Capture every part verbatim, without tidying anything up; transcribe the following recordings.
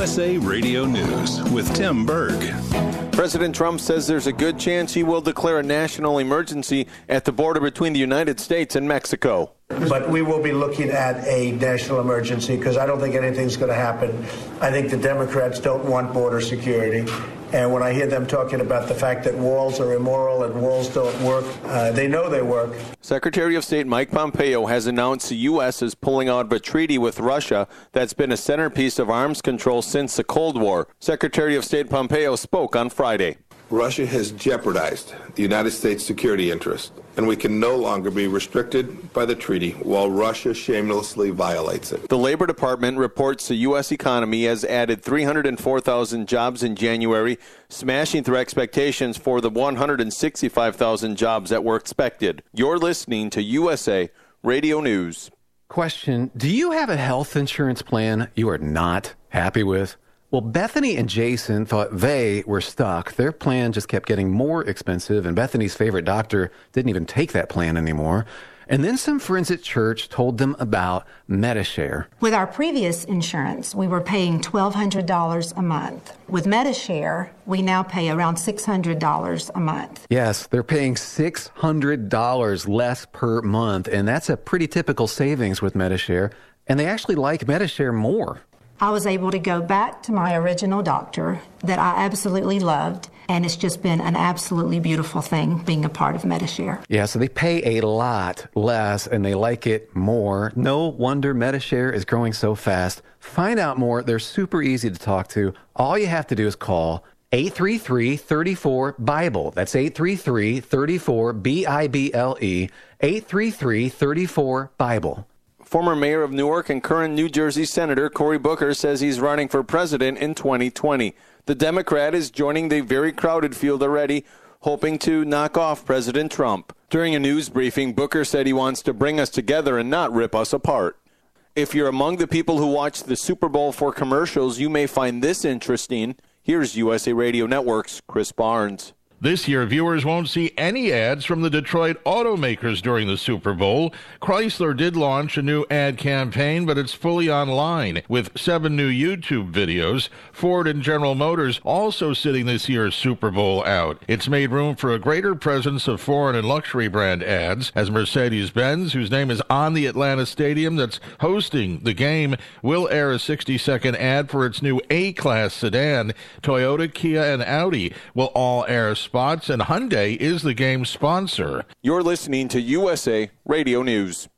S A Radio News with Tim Berg. President Trump says there's a good chance he will declare a national emergency at the border between the United States and Mexico. But we will be looking at a national emergency because I don't think anything's going to happen. I think the Democrats don't want border security. And when I hear them talking about the fact that walls are immoral and walls don't work, uh, they know they work. Secretary of State Mike Pompeo has announced the U S is pulling out of a treaty with Russia that's been a centerpiece of arms control since the Cold War. Secretary of State Pompeo spoke on Friday. Russia has jeopardized the United States' security interest, and we can no longer be restricted by the treaty while Russia shamelessly violates it. The Labor Department reports the U S economy has added three hundred four thousand jobs in January, smashing through expectations for the one hundred sixty-five thousand jobs that were expected. You're listening to U S A Radio News. Question, do you have a health insurance plan you are not happy with? Well, Bethany and Jason thought they were stuck. Their plan just kept getting more expensive, and Bethany's favorite doctor didn't even take that plan anymore. And then some friends at church told them about Medi-Share. With our previous insurance, we were paying twelve hundred dollars a month. With Medi-Share, we now pay around six hundred dollars a month. Yes, they're paying six hundred dollars less per month, and that's a pretty typical savings with Medi-Share. And they actually like Medi-Share more. I was able to go back to my original doctor that I absolutely loved, and it's just been an absolutely beautiful thing being a part of Medi-Share. Yeah, so they pay a lot less, and they like it more. No wonder Medi-Share is growing so fast. Find out more. They're super easy to talk to. All you have to do is call eight three three, three four, BIBLE. That's eight three three, three four, B I B L E, eight three three, three four, BIBLE. Former mayor of Newark and current New Jersey Senator Cory Booker says he's running for president in twenty twenty. The Democrat is joining the very crowded field already, hoping to knock off President Trump. During a news briefing, Booker said he wants to bring us together and not rip us apart. If you're among the people who watch the Super Bowl for commercials, you may find this interesting. Here's U S A Radio Network's Chris Barnes. This year, viewers won't see any ads from the Detroit automakers during the Super Bowl. Chrysler did launch a new ad campaign, but it's fully online with seven new YouTube videos. Ford and General Motors also sitting this year's Super Bowl out. It's made room for a greater presence of foreign and luxury brand ads, as Mercedes-Benz, whose name is on the Atlanta Stadium that's hosting the game, will air a sixty-second ad for its new A-Class sedan. Toyota, Kia, and Audi will all air spots, and Hyundai is the game's sponsor. You're listening to U S A Radio News.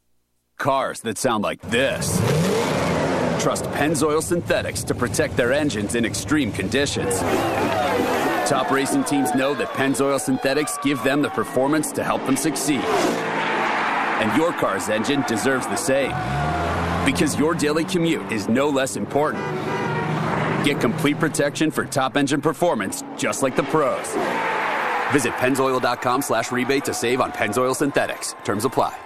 Cars that sound like this trust Pennzoil Synthetics to protect their engines in extreme conditions. Top racing teams know that Pennzoil Synthetics give them the performance to help them succeed. And your car's engine deserves the same, because your daily commute is no less important. Get complete protection for top engine performance, just like the pros. Visit Pennzoil.com slash rebate to save on Pennzoil Synthetics. Terms apply.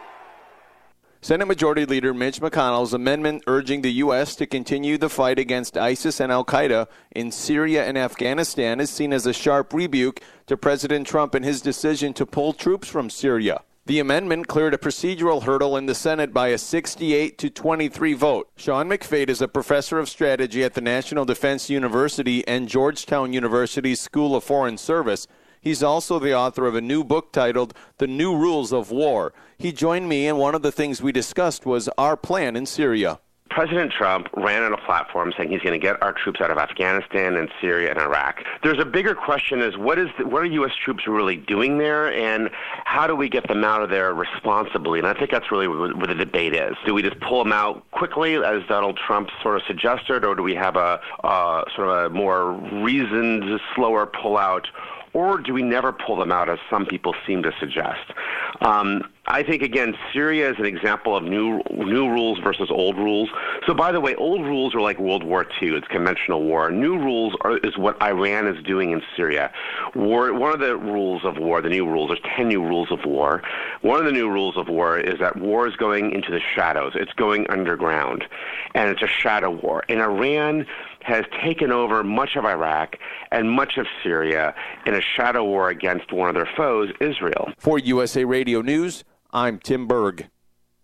Senate Majority Leader Mitch McConnell's amendment urging the U S to continue the fight against ISIS and al-Qaeda in Syria and Afghanistan is seen as a sharp rebuke to President Trump and his decision to pull troops from Syria. The amendment cleared a procedural hurdle in the Senate by a sixty-eight to twenty-three vote. Sean McFate is a professor of strategy at the National Defense University and Georgetown University's School of Foreign Service. He's also the author of a new book titled The New Rules of War. He joined me, and one of the things we discussed was our plan in Syria. President Trump ran on a platform saying he's going to get our troops out of Afghanistan and Syria and Iraq. There's a bigger question is what is the, what are U S troops really doing there, and how do we get them out of there responsibly? And I think that's really what the debate is. Do we just pull them out quickly, as Donald Trump sort of suggested, or do we have a uh, sort of a more reasoned, slower pullout? Or do we never pull them out, as some people seem to suggest? Um, I think, again, Syria is an example of new new rules versus old rules. So, by the way, old rules are like World War Two. It's conventional war. New rules are, is what Iran is doing in Syria. War, one of the rules of war, the new rules, there's ten new rules of war. One of the new rules of war is that war is going into the shadows. It's going underground, and it's a shadow war. And Iran has taken over much of Iraq and much of Syria in a shadow war against one of their foes, Israel. For U S A Radio News, I'm Tim Berg.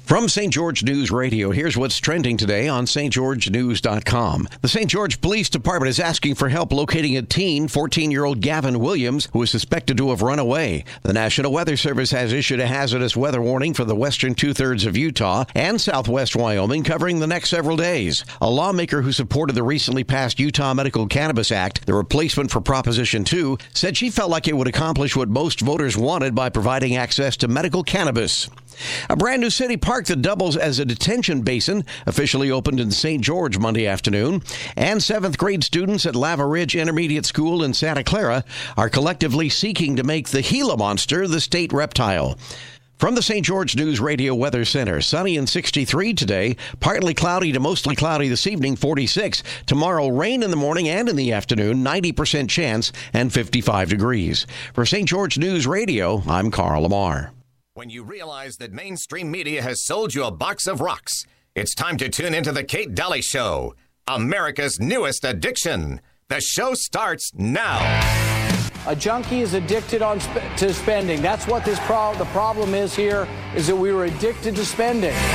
From Saint George News Radio, here's what's trending today on St George News dot com. The Saint George Police Department is asking for help locating a teen, fourteen-year-old Gavin Williams, who is suspected to have run away. The National Weather Service has issued a hazardous weather warning for the western two-thirds of Utah and southwest Wyoming, covering the next several days. A lawmaker who supported the recently passed Utah Medical Cannabis Act, the replacement for Proposition two, said she felt like it would accomplish what most voters wanted by providing access to medical cannabis. A brand new city park that doubles as a detention basin officially opened in Saint George Monday afternoon, and seventh grade students at Lava Ridge Intermediate School in Santa Clara are collectively seeking to make the Gila monster the state reptile. From the Saint George News Radio Weather Center, sunny and sixty-three today, partly cloudy to mostly cloudy this evening, forty-six. Tomorrow, rain in the morning and in the afternoon, ninety percent chance, and fifty-five degrees. For Saint George News Radio, I'm Carl Lamar. When you realize that mainstream media has sold you a box of rocks, it's time to tune into the Kate Daly Show, America's newest addiction. The show starts now. A junkie is addicted on sp- to spending. That's what this pro- the problem is here, is that we were addicted to spending. Well,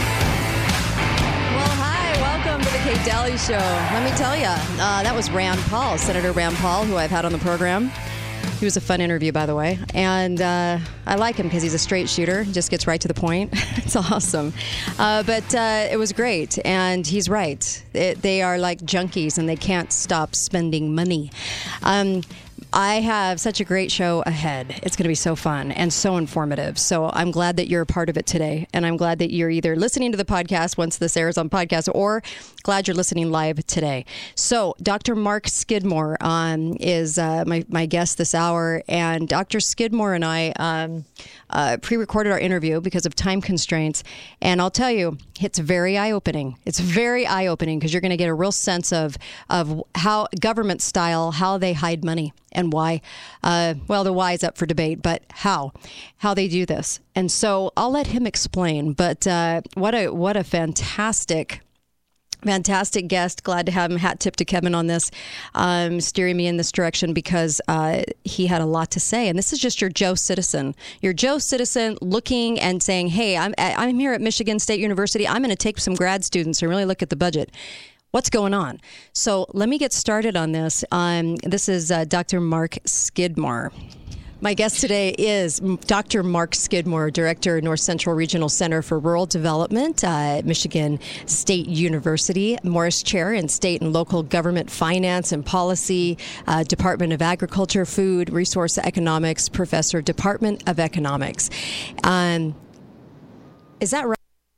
hi, welcome to the Kate Daly Show. Let me tell you, uh, that was Rand Paul, Senator Rand Paul, who I've had on the program. He was a fun interview, by the way, and uh, I like him because he's a straight shooter. He just gets right to the point. It's awesome. Uh, but uh, it was great, and he's right. It, they are like junkies, and they can't stop spending money. Um, I have such a great show ahead. It's going to be so fun and so informative. So I'm glad that you're a part of it today. And I'm glad that you're either listening to the podcast once this airs on podcast, or glad you're listening live today. So Doctor Mark Skidmore um, is uh, my, my guest this hour. And Doctor Skidmore and I um, uh, pre-recorded our interview because of time constraints. And I'll tell you, it's very eye-opening. It's very eye-opening because you're going to get a real sense of, of how government style, how they hide money. And why? Uh, well, the why is up for debate, but how? How they do this. And so I'll let him explain. But uh, what a what a fantastic, fantastic guest. Glad to have him. Hat tip to Kevin on this, um, steering me in this direction because uh, he had a lot to say. And this is just your Joe citizen. Your Joe citizen looking and saying, hey, I'm, I'm here at Michigan State University. I'm going to take some grad students and really look at the budget. What's going on? So let me get started on this. Um, this is uh, Doctor Mark Skidmore. My guest today is Doctor Mark Skidmore, Director, North Central Regional Center for Rural Development uh, at Michigan State University, Morris Chair in State and Local Government Finance and Policy, uh, Department of Agriculture, Food, Resource Economics, Professor, Department of Economics. Um, is that right?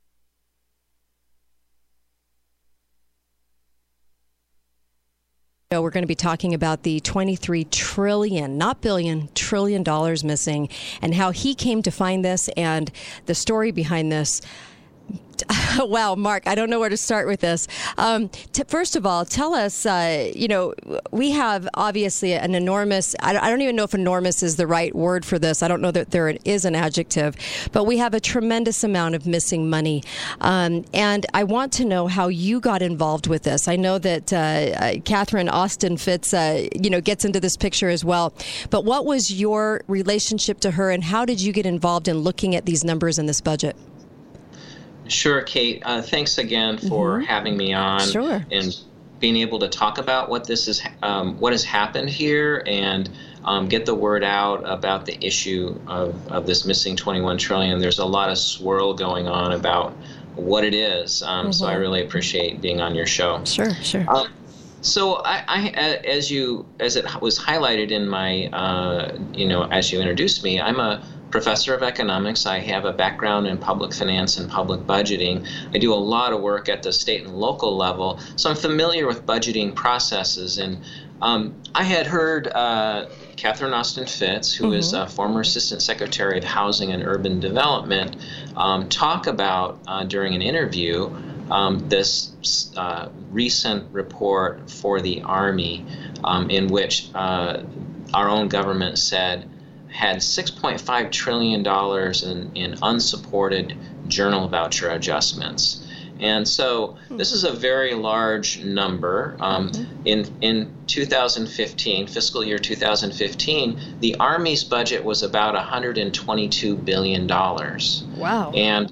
We're going to be talking about the twenty-three trillion, not billion, trillion dollars missing, and how he came to find this and the story behind this. Wow, Mark, I don't know where to start with this. Um, t- first of all, tell us, uh, you know, we have obviously an enormous, I don't, I don't even know if enormous is the right word for this. I don't know that there is an adjective, but we have a tremendous amount of missing money. Um, and I want to know how you got involved with this. I know that uh, uh, Catherine Austin Fitts, uh, you know, gets into this picture as well. But what was your relationship to her, and how did you get involved in looking at these numbers in this budget? Sure, Kate. Uh, thanks again for mm-hmm. having me on sure. and being able to talk about what this is, um, what has happened here, and um, get the word out about the issue of, of this missing twenty-one trillion dollars. There's a lot of swirl going on about what it is, um, mm-hmm. so I really appreciate being on your show. Sure, sure. Um, so I, I, as you, as it was highlighted in my, uh, you know, as you introduced me, I'm a professor of economics. I have a background in public finance and public budgeting. I do a lot of work at the state and local level, so I'm familiar with budgeting processes. And um, I had heard uh, Catherine Austin Fitts, who mm-hmm. is a former Assistant Secretary of Housing and Urban Development, um, talk about uh, during an interview um, this uh, recent report for the Army um, in which uh, our own government said had six point five trillion dollars in, in unsupported journal voucher adjustments. And so this is a very large number. Um, mm-hmm. In in two thousand fifteen, fiscal year two thousand fifteen, the Army's budget was about one hundred twenty-two billion dollars. Wow. And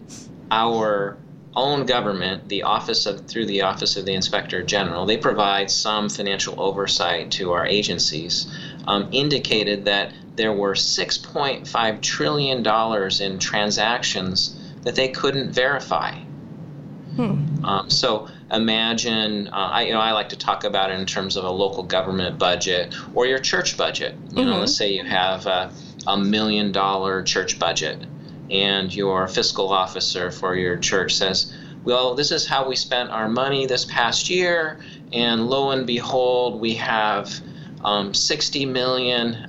our own government, the office of through the Office of the Inspector General, they provide some financial oversight to our agencies, um, indicated that there were six point five trillion dollars in transactions that they couldn't verify. Hmm. Um, so imagine, uh, I, you know, I like to talk about it in terms of a local government budget or your church budget. You mm-hmm. know, let's say you have a, a million dollar church budget, and your fiscal officer for your church says, well, this is how we spent our money this past year, and lo and behold, we have um, sixty million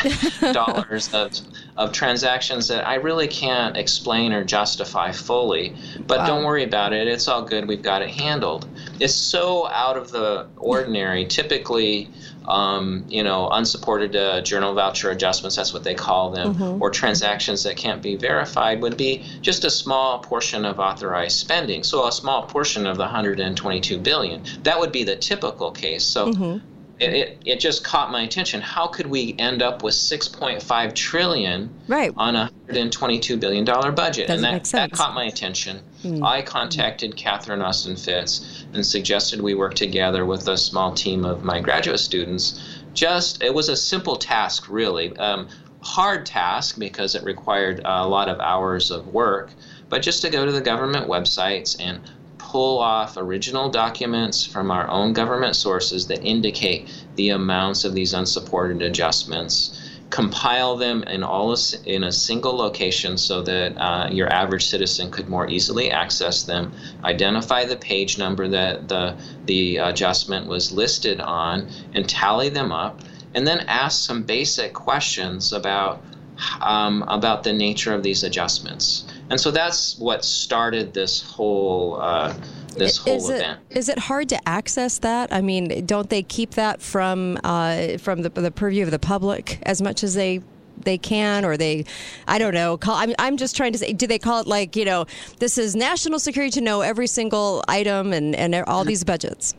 dollars of, of transactions that I really can't explain or justify fully. But wow. Don't worry about it. It's all good. We've got it handled. It's so out of the ordinary. Typically, Um, you know, unsupported uh, journal voucher adjustments, that's what they call them, mm-hmm. or transactions that can't be verified would be just a small portion of authorized spending. So a small portion of the one hundred twenty-two billion dollars. That would be the typical case. So mm-hmm. it, it, it just caught my attention. How could we end up with six point five trillion dollars right. on a one hundred twenty-two billion dollars budget? Doesn't and that, make sense. that caught my attention. Mm-hmm. I contacted Catherine Austin Fitts and suggested we work together with a small team of my graduate students. Just, it was a simple task, really. Um, hard task because it required a lot of hours of work, but just to go to the government websites and pull off original documents from our own government sources that indicate the amounts of these unsupported adjustments, compile them in all in a single location so that uh, your average citizen could more easily access them, identify the page number that the the adjustment was listed on, and tally them up, and then ask some basic questions about um, about the nature of these adjustments. And so that's what started this whole uh, this whole is it, event. Is it hard to access that? I mean, don't they keep that from uh, from the, the purview of the public as much as they they can, or they, I don't know. Call, I'm I'm just trying to say, do they call it like, you know, this is national security to know every single item and, and all these budgets?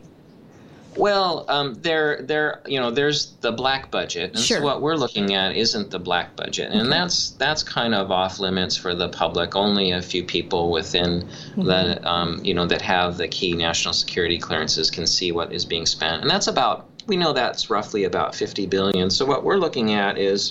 Well, um, there, there, you know, there's the black budget, and sure. so what we're looking at isn't the black budget, and okay. that's that's kind of off limits for the public. Only a few people within mm-hmm. the, um, you know, that have the key national security clearances can see what is being spent, and that's about, we know that's roughly about fifty billion dollars. So what we're looking at is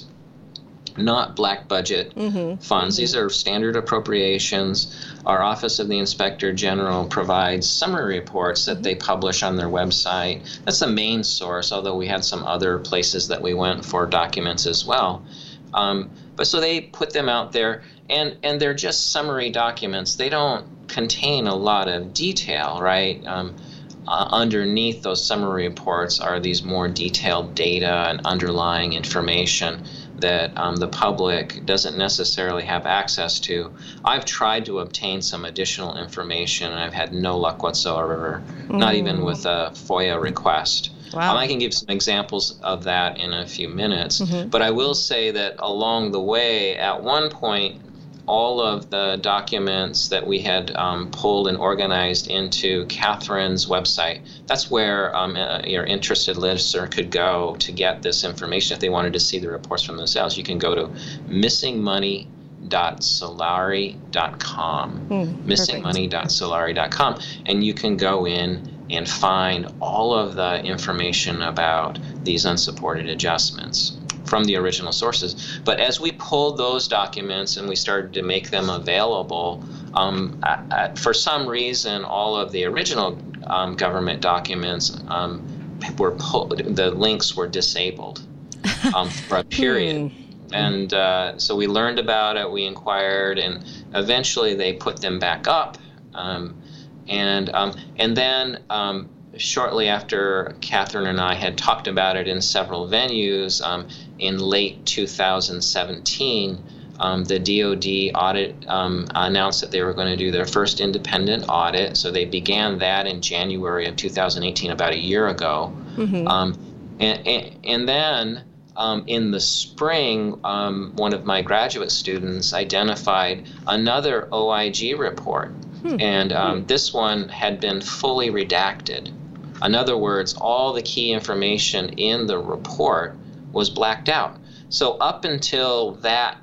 not black budget mm-hmm. funds. Mm-hmm. These are standard appropriations. Our Office of the Inspector General provides summary reports that mm-hmm. they publish on their website. That's the main source, although we had some other places that we went for documents as well. Um, but so they put them out there, and, and they're just summary documents. They don't contain a lot of detail, right? Um, Uh, underneath those summary reports are these more detailed data and underlying information that um, the public doesn't necessarily have access to. I've tried to obtain some additional information, and I've had no luck whatsoever, mm. not even with a FOIA request. Wow. Um, I can give some examples of that in a few minutes, mm-hmm. but I will say that along the way, at one point, all of the documents that we had um, pulled and organized into Catherine's website. That's where um, uh, your interested listener could go to get this information if they wanted to see the reports from themselves. You can go to missing money dot solari dot com, mm, missing money dot solari dot com, and you can go in and find all of the information about these unsupported adjustments from the original sources. But as we pulled those documents and we started to make them available, um, I, I, for some reason, all of the original um, government documents um, were pulled, the links were disabled um, for a period. And uh, so we learned about it, we inquired, and eventually they put them back up. Um, and um, and then um, shortly after Catherine and I had talked about it in several venues, um, in late two thousand seventeen, um, the D O D audit um, announced that they were going to do their first independent audit. So they began that in January of two thousand eighteen, about a year ago. Mm-hmm. Um, and, and, and then um, in the spring, um, one of my graduate students identified another O I G report. Hmm. And um, this one had been fully redacted. In other words, all the key information in the report was blacked out. So up until that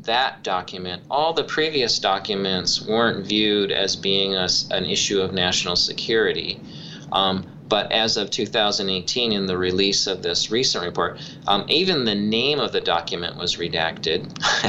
that document. All the previous documents weren't viewed as being a, an issue of national security. Um, But as of two thousand eighteen, in the release of this recent report, um, even the name of the document was redacted.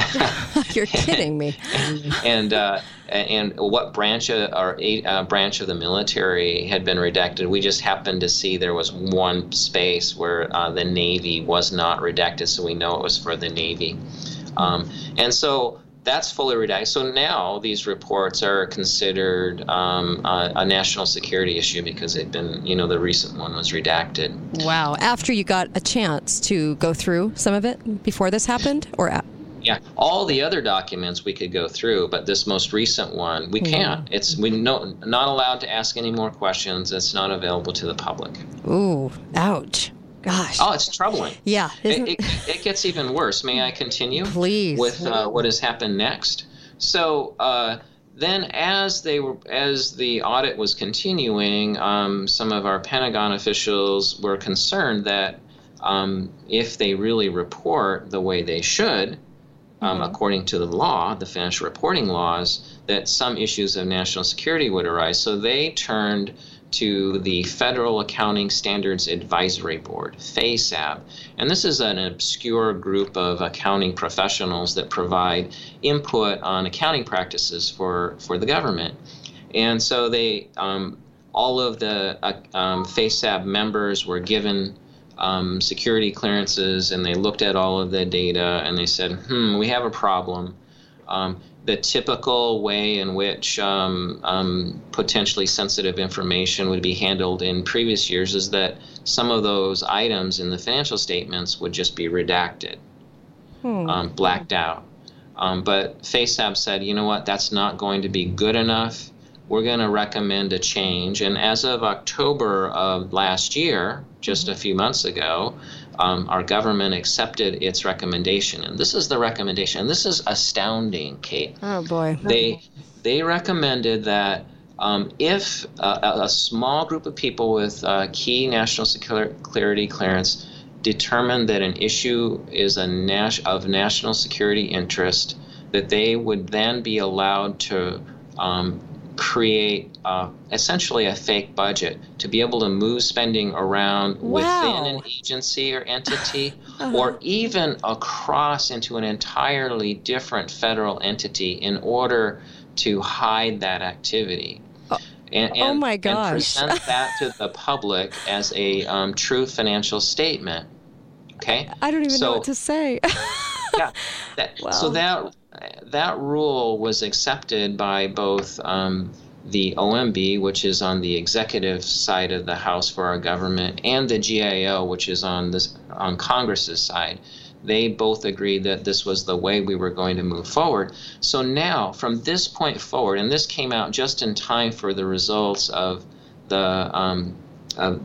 You're kidding me. and uh, and what branch of, or uh, branch of the military had been redacted. We just happened to see there was one space where uh, the Navy was not redacted, so we know it was for the Navy. Um, and so that's fully redacted. So now these reports are considered um, a, a national security issue because they've been, you know, the recent one was redacted. Wow. After you got a chance to go through some of it before this happened? or at- Yeah, all the other documents we could go through, but this most recent one, we can't. It's we no, not allowed to ask any more questions. It's not available to the public. Ooh, ouch. Gosh. Oh, it's troubling. Yeah. It, it, it gets even worse. May I continue? Please. With uh, what has happened next. So uh, then, as they were, as the audit was continuing, um, some of our Pentagon officials were concerned that um, if they really report the way they should, um, mm-hmm. according to the law, the financial reporting laws, that some issues of national security would arise. So they turned to the Federal Accounting Standards Advisory Board, FASAB. And this is an obscure group of accounting professionals that provide input on accounting practices for, for the government. And so they, um, all of the uh, um, FASAB members were given um, security clearances, and they looked at all of the data, and they said, hmm, we have a problem. Um, the typical way in which um, um, potentially sensitive information would be handled in previous years is that some of those items in the financial statements would just be redacted, hmm. um, blacked out. Um, but FASAB said, you know what, that's not going to be good enough. We're going to recommend a change. And as of October of last year, just a few months ago, Um, our government accepted its recommendation, and this is the recommendation. And this is astounding, Kate. Oh boy! They they recommended that um, if uh, a small group of people with uh, key national security clearance determined that an issue is a nas- of national security interest, that they would then be allowed to um, create uh, essentially a fake budget to be able to move spending around wow. within an agency or entity uh-huh. or even across into an entirely different federal entity in order to hide that activity. Oh, and, and, oh my gosh. And present that to the public as a um, true financial statement. Okay? I don't even so, know what to say. yeah. That, wow. So that that rule was accepted by both um, the O M B, which is on the executive side of the House for our government, and the G A O, which is on this on Congress's side. They both agreed that this was the way we were going to move forward. So now, from this point forward, and this came out just in time for the results of the um, of,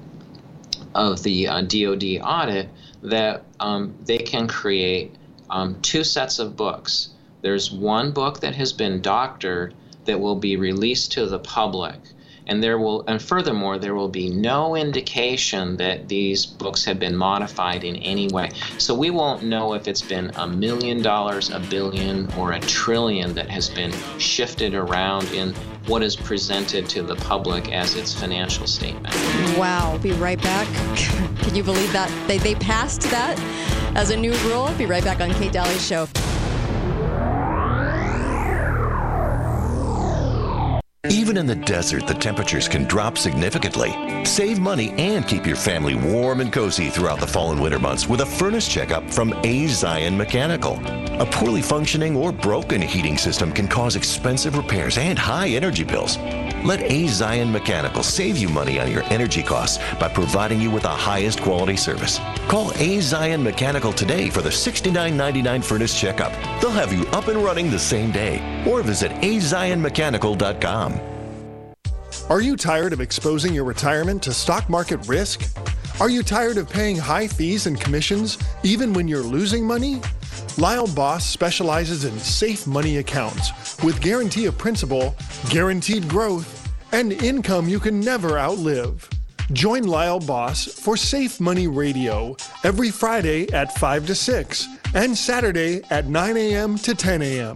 of the uh, D O D audit, that um, they can create um, two sets of books. There's one book that has been doctored that will be released to the public, and there will, and furthermore, there will be no indication that these books have been modified in any way. So we won't know if it's been a million dollars, a billion, or a trillion that has been shifted around in what is presented to the public as its financial statement. Wow, be right back. Can you believe that? They, they passed that as a new rule? Be right back on Kate Daly's show. Even in the desert, the temperatures can drop significantly. Save money and keep your family warm and cozy throughout the fall and winter months with a furnace checkup from A. Zion Mechanical. A poorly functioning or broken heating system can cause expensive repairs and high energy bills. Let A. Zion Mechanical save you money on your energy costs by providing you with the highest quality service. Call A. Zion Mechanical today for the sixty-nine ninety-nine furnace checkup. They'll have you up and running the same day. Or visit a zion mechanical dot com. Are you tired of exposing your retirement to stock market risk? Are you tired of paying high fees and commissions even when you're losing money? Lyle Boss specializes in safe money accounts with guarantee of principal, guaranteed growth, and income you can never outlive. Join Lyle Boss for Safe Money Radio every Friday at five to six and Saturday at nine a.m. to ten a.m.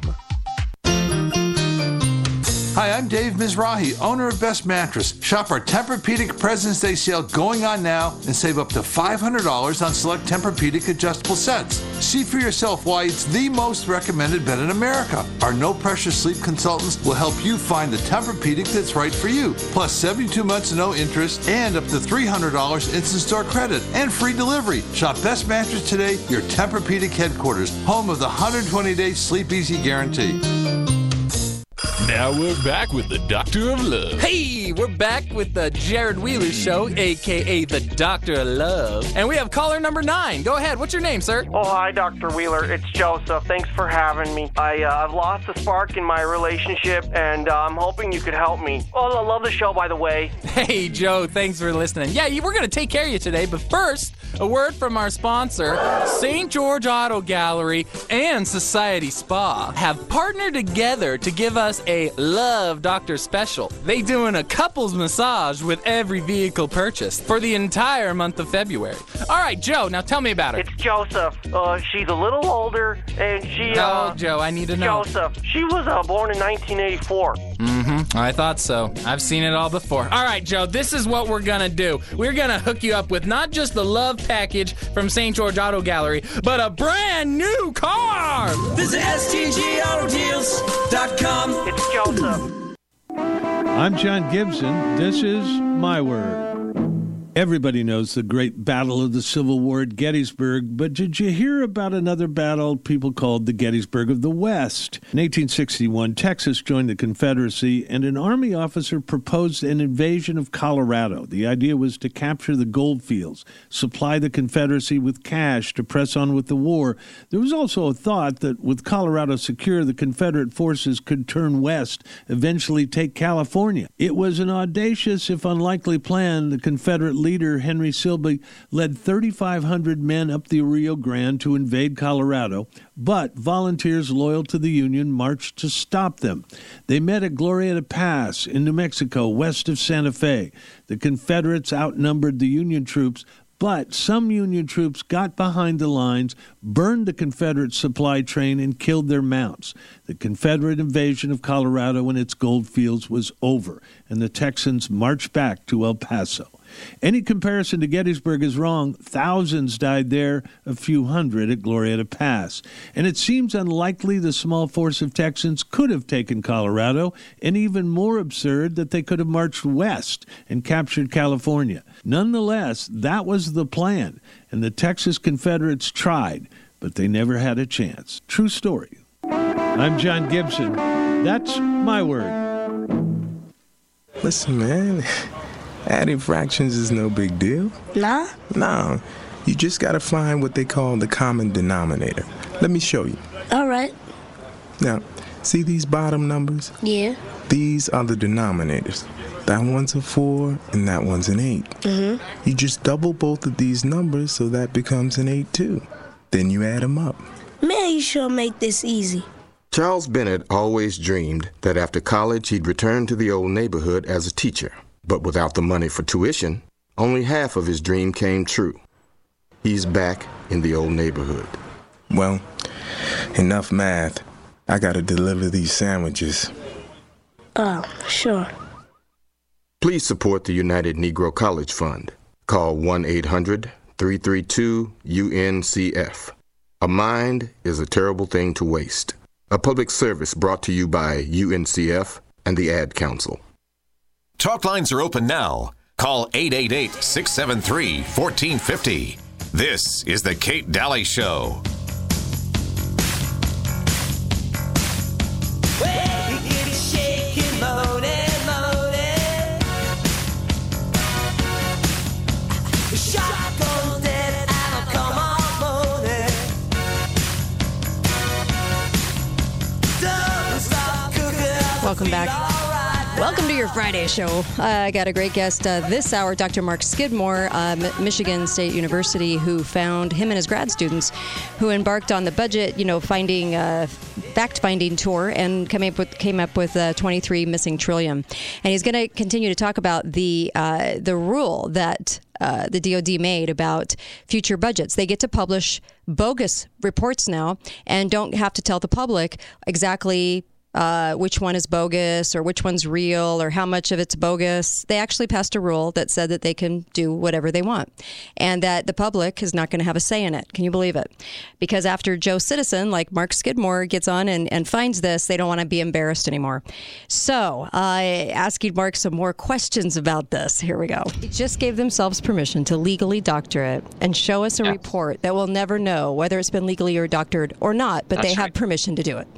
Hi, I'm Dave Mizrahi, owner of Best Mattress. Shop our Tempur-Pedic President's Day sale going on now and save up to five hundred dollars on select Tempur-Pedic adjustable sets. See for yourself why it's the most recommended bed in America. Our no-pressure sleep consultants will help you find the Tempur-Pedic that's right for you. Plus seventy-two months of no interest and up to three hundred dollars instant store credit and free delivery. Shop Best Mattress today, your Tempur-Pedic headquarters, home of the one hundred twenty day Sleep Easy Guarantee. Now we're back with the Doctor of Love. Hey, we're back with the Jared Wheeler Show, a k a the Doctor of Love. And we have caller number nine. Go ahead. What's your name, sir? Oh, hi, Doctor Wheeler. It's Joseph. Thanks for having me. I, uh, I've lost the spark in my relationship, and uh, I'm hoping you could help me. Oh, I love the show, by the way. Hey, Joe. Thanks for listening. Yeah, we're going to take care of you today, but first, a word from our sponsor, Saint George Auto Gallery and Society Spa have partnered together to give us a Love Doctor special. They doing a couples massage with every vehicle purchased for the entire month of February. All right, Joe, now tell me about her. It's Joseph. Uh, she's a little older, and she... Oh, uh, Joe, I need to know. Joseph. She was uh, born in nineteen eighty-four. Mm-hmm. I thought so. I've seen it all before. All right, Joe, this is what we're going to do. We're going to hook you up with not just the love package from Saint George Auto Gallery, but a brand new car. Visit S T G auto deals dot com. It's Joseph. I'm John Gibson. This is My Word. Everybody knows the great battle of the Civil War at Gettysburg, but did you hear about another battle people called the Gettysburg of the West? In eighteen sixty-one, Texas joined the Confederacy, and an Army officer proposed an invasion of Colorado. The idea was to capture the gold fields, supply the Confederacy with cash to press on with the war. There was also a thought that with Colorado secure, the Confederate forces could turn west, eventually take California. It was an audacious, if unlikely, plan. The Confederate leader Henry Silby led thirty-five hundred men up the Rio Grande to invade Colorado, but volunteers loyal to the Union marched to stop them. They met at Glorieta Pass in New Mexico, west of Santa Fe. The Confederates outnumbered the Union troops, but some Union troops got behind the lines, burned the Confederate supply train, and killed their mounts. The Confederate invasion of Colorado and its gold fields was over, and the Texans marched back to El Paso. Any comparison to Gettysburg is wrong. Thousands died there, a few hundred at Glorieta Pass. And it seems unlikely the small force of Texans could have taken Colorado, and even more absurd that they could have marched west and captured California. Nonetheless, that was the plan, and the Texas Confederates tried, but they never had a chance. True story. I'm John Gibson. That's my word. Listen, man. Adding fractions is no big deal. Nah? No. You just gotta find what they call the common denominator. Let me show you. All right. Now, see these bottom numbers? Yeah. These are the denominators. That one's a four and that one's an eight. Mm-hmm. You just double both of these numbers so that becomes an eight too. Then you add them up. Man, you sure make this easy. Charles Bennett always dreamed that after college he'd return to the old neighborhood as a teacher. But without the money for tuition, only half of his dream came true. He's back in the old neighborhood. Well, enough math. I gotta deliver these sandwiches. Oh, sure. Please support the United Negro College Fund. Call one eight hundred, three three two, U N C F. A mind is a terrible thing to waste. A public service brought to you by U N C F and the Ad Council. Talk lines are open now. Call eight eight eight, six seven three, one four five zero. This is The Kate Daly Show. Welcome back. Welcome to your Friday show. Uh, I got a great guest uh, this hour, Doctor Mark Skidmore, uh, Michigan State University, who found him and his grad students who embarked on the budget, you know, finding uh, fact-finding tour and came up with came up with uh, twenty-three missing trillion. And he's going to continue to talk about the uh, the rule that uh, the D O D made about future budgets. They get to publish bogus reports now and don't have to tell the public exactly Uh, which one is bogus or which one's real or how much of it's bogus. They actually passed a rule that said that they can do whatever they want and that the public is not going to have a say in it. Can you believe it? Because after Joe Citizen, like Mark Skidmore, gets on and, and finds this, they don't want to be embarrassed anymore. So I uh, asking Mark some more questions about this. Here we go. They just gave themselves permission to legally doctor it and show us a yes. report that we'll never know whether it's been legally or doctored or not, but That's they right. have permission to do it.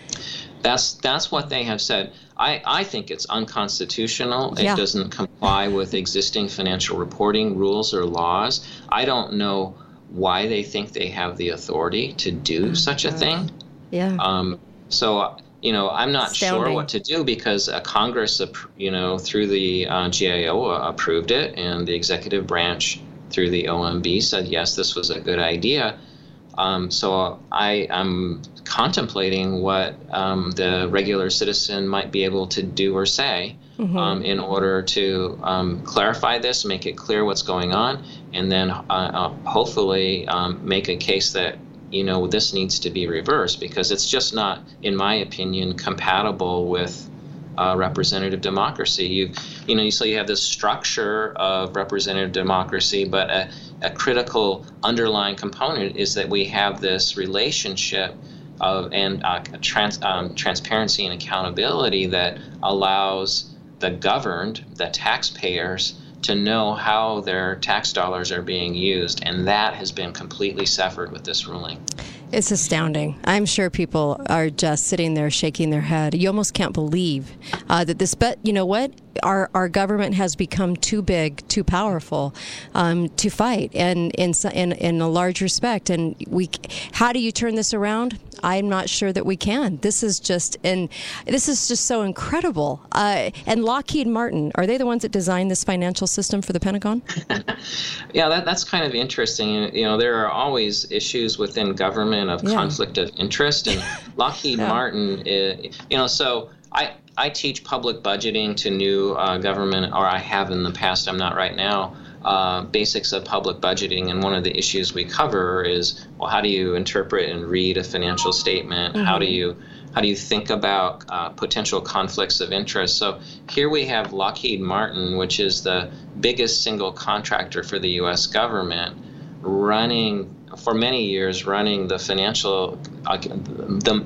That's that's what they have said. I, I think it's unconstitutional. It Yeah. doesn't comply with existing financial reporting rules or laws. I don't know why they think they have the authority to do such a thing. Yeah. Um, so, you know, I'm not Astounding. sure what to do because uh, Congress, you know, through the uh, G A O uh, approved it, and the executive branch through the O M B said, yes, this was a good idea. Um, so I am contemplating what um, the regular citizen might be able to do or say mm-hmm. um, in order to um, clarify this, make it clear what's going on, and then uh, uh, hopefully um, make a case that, you know, this needs to be reversed because it's just not, in my opinion, compatible with Uh, representative democracy. You, you know, you so you have this structure of representative democracy, but a, a critical underlying component is that we have this relationship of and uh, trans, um, transparency and accountability that allows the governed, the taxpayers, to know how their tax dollars are being used, and that has been completely severed with this ruling. It's astounding. I'm sure people are just sitting there shaking their head. You almost can't believe uh, that this, but you know what? Our our government has become too big, too powerful um, to fight, and in, in in a large respect. And we, how do you turn this around? I'm not sure that we can. This is just, and this is just so incredible. Uh, and Lockheed Martin, are they the ones that designed this financial system for the Pentagon? Yeah, that, that's kind of interesting. You know, there are always issues within government of Yeah. conflict of interest, and Lockheed Yeah. Martin, is, you know, so I, I teach public budgeting to new uh, government, or I have in the past, I'm not right now, uh, basics of public budgeting, and one of the issues we cover is, well, how do you interpret and read a financial statement? Mm-hmm. How do you how do you think about uh, potential conflicts of interest? So here we have Lockheed Martin, which is the biggest single contractor for the U S government, running for many years, running the financial, uh, the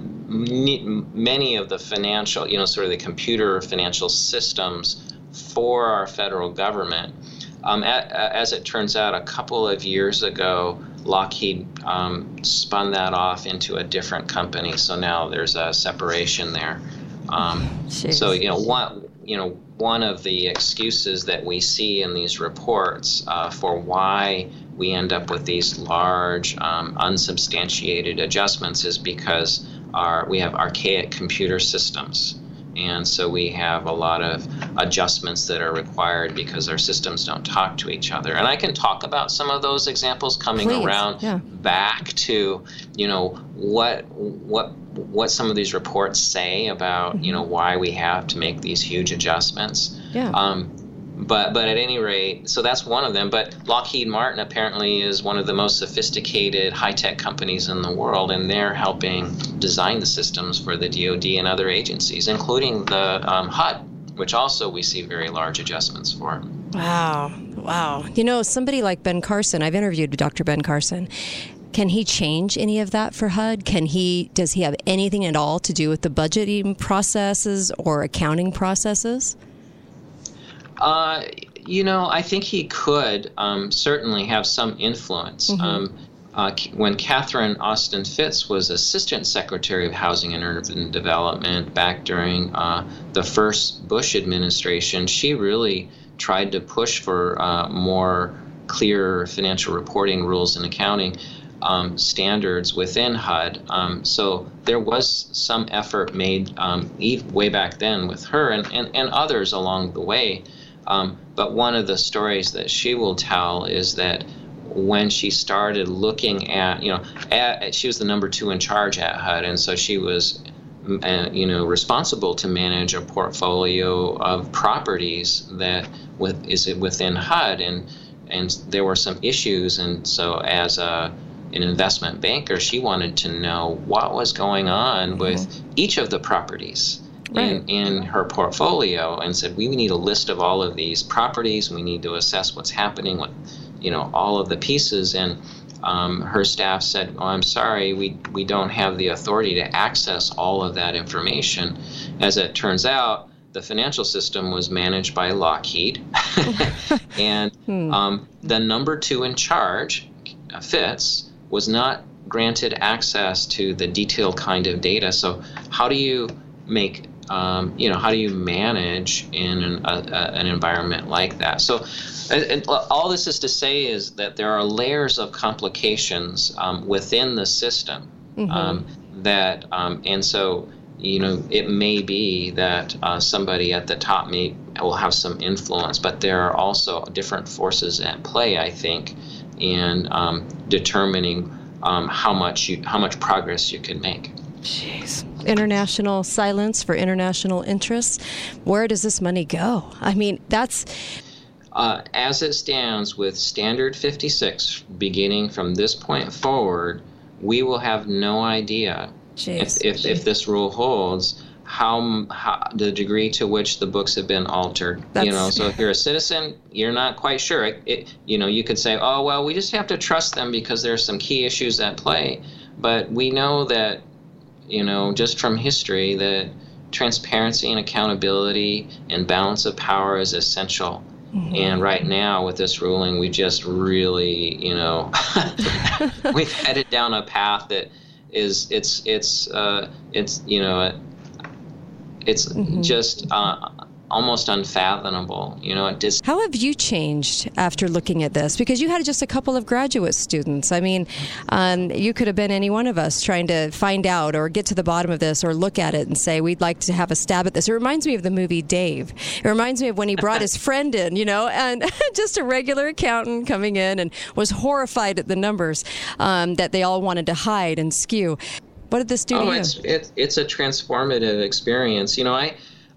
many of the financial, you know, sort of the computer financial systems for our federal government. Um, a, as it turns out, a couple of years ago, Lockheed um, spun that off into a different company. So now there's a separation there. Um, so you know, one you know one of the excuses that we see in these reports uh, for why we end up with these large, um, unsubstantiated adjustments is because our we have archaic computer systems. And so we have a lot of adjustments that are required because our systems don't talk to each other. And I can talk about some of those examples coming Please, around yeah. back to, you know, what what what some of these reports say about, mm-hmm. you know, why we have to make these huge adjustments. Yeah. Um, But but at any rate, so that's one of them. But Lockheed Martin apparently is one of the most sophisticated high-tech companies in the world, and they're helping design the systems for the D O D and other agencies, including the um, H U D, which also we see very large adjustments for. Wow. Wow. You know, somebody like Ben Carson, I've interviewed Doctor Ben Carson. Can he change any of that for H U D? Can he, does he have anything at all to do with the budgeting processes or accounting processes? Uh, you know, I think he could um, certainly have some influence. Mm-hmm. Um, uh, when Catherine Austin Fitts was Assistant Secretary of Housing and Urban Development back during uh, the first Bush administration, she really tried to push for uh, more clear financial reporting rules and accounting. um, standards within H U D. Um, so there was some effort made um, way back then with her and, and, and others along the way. Um, but one of the stories that she will tell is that when she started looking at, you know, at, she was the number two in charge at H U D, and so she was, uh, you know, responsible to manage a portfolio of properties that with is within H U D, and and there were some issues, and so as a an investment banker, she wanted to know what was going on mm-hmm. with each of the properties. Right. In, in her portfolio, and said, we need a list of all of these properties. We need to assess what's happening with, you know, all of the pieces. And um, her staff said, oh, I'm sorry, we, we don't have the authority to access all of that information. As it turns out, the financial system was managed by Lockheed. and hmm. um, the number two in charge, uh, Fitz, was not granted access to the detailed kind of data. So how do you make Um, you know, how do you manage in an, a, a, an environment like that? So and, and all this is to say is that there are layers of complications um, within the system mm-hmm. um, that, um, and so, you know, it may be that uh, somebody at the top may will have some influence, but there are also different forces at play, I think, in um, determining um, how much you, how much progress you can make. Jeez. International silence for international interests. Where does this money go? I mean, that's... Uh, as it stands with Standard fifty-six, beginning from this point forward, we will have no idea if, if, if this rule holds, how, how the degree to which the books have been altered. That's... You know, so if you're a citizen, you're not quite sure. It, it, you know, you could say, oh, well, we just have to trust them because there's some key issues at play. But we know that, you know, just from history, that transparency and accountability and balance of power is essential. Mm-hmm. And right now, with this ruling, we just really, you know, we've headed down a path that is, it's, it's, uh, it's, you know, it's mm-hmm. just uh, almost unfathomable. You know, it just. How have you changed after looking at this? Because you had just a couple of graduate students. I mean, um, you could have been any one of us trying to find out or get to the bottom of this or look at it and say, we'd like to have a stab at this. It reminds me of the movie Dave. It reminds me of when he brought his friend in, you know, and just a regular accountant coming in and was horrified at the numbers um, that they all wanted to hide and skew. What did this do oh, to you? It's, it, it's a transformative experience. You know, I...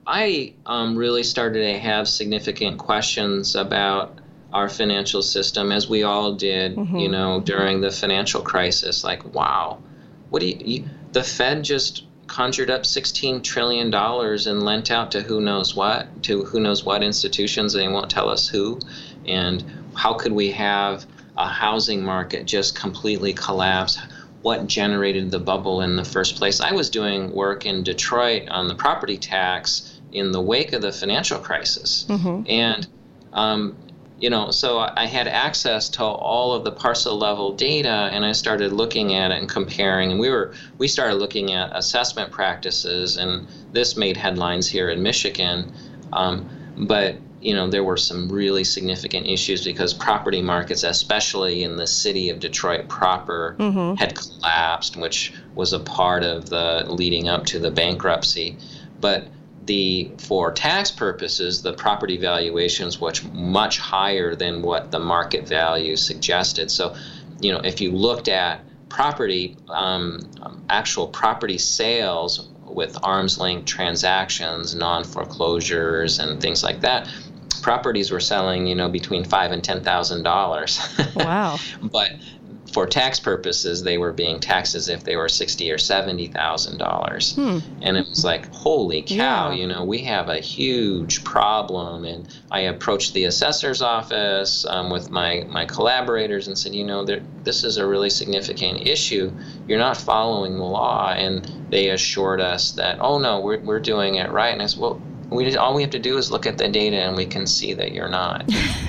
I um, really started to have significant questions about our financial system, as we all did, mm-hmm. you know, during the financial crisis. Like, wow, what do you, you the Fed just conjured up sixteen trillion dollars and lent out to who knows what, to who knows what institutions, and they won't tell us who. And how could we have a housing market just completely collapse? What generated the bubble in the first place? I was doing work in Detroit on the property tax in the wake of the financial crisis. Mm-hmm. And, um, you know, so I had access to all of the parcel level data, and I started looking at it and comparing, and we were, we started looking at assessment practices, and this made headlines here in Michigan. Um, but, you know, there were some really significant issues because property markets, especially in the city of Detroit proper, mm-hmm. had collapsed, which was a part of the leading up to the bankruptcy. But the for tax purposes, the property valuations were much higher than what the market value suggested. So, you know, if you looked at property, um, actual property sales with arm's length transactions, non-foreclosures, and things like that, properties were selling, you know, between five and ten thousand dollars. Wow! But for tax purposes, they were being taxed as if they were sixty or seventy thousand dollars, hmm. and it was like, holy cow! Yeah. You know, we have a huge problem. And I approached the assessor's office um, with my my collaborators and said, you know, this is a really significant issue. You're not following the law, and they assured us that, oh no, we're we're doing it right. And I said, well, we just, all we have to do is look at the data and we can see that you're not.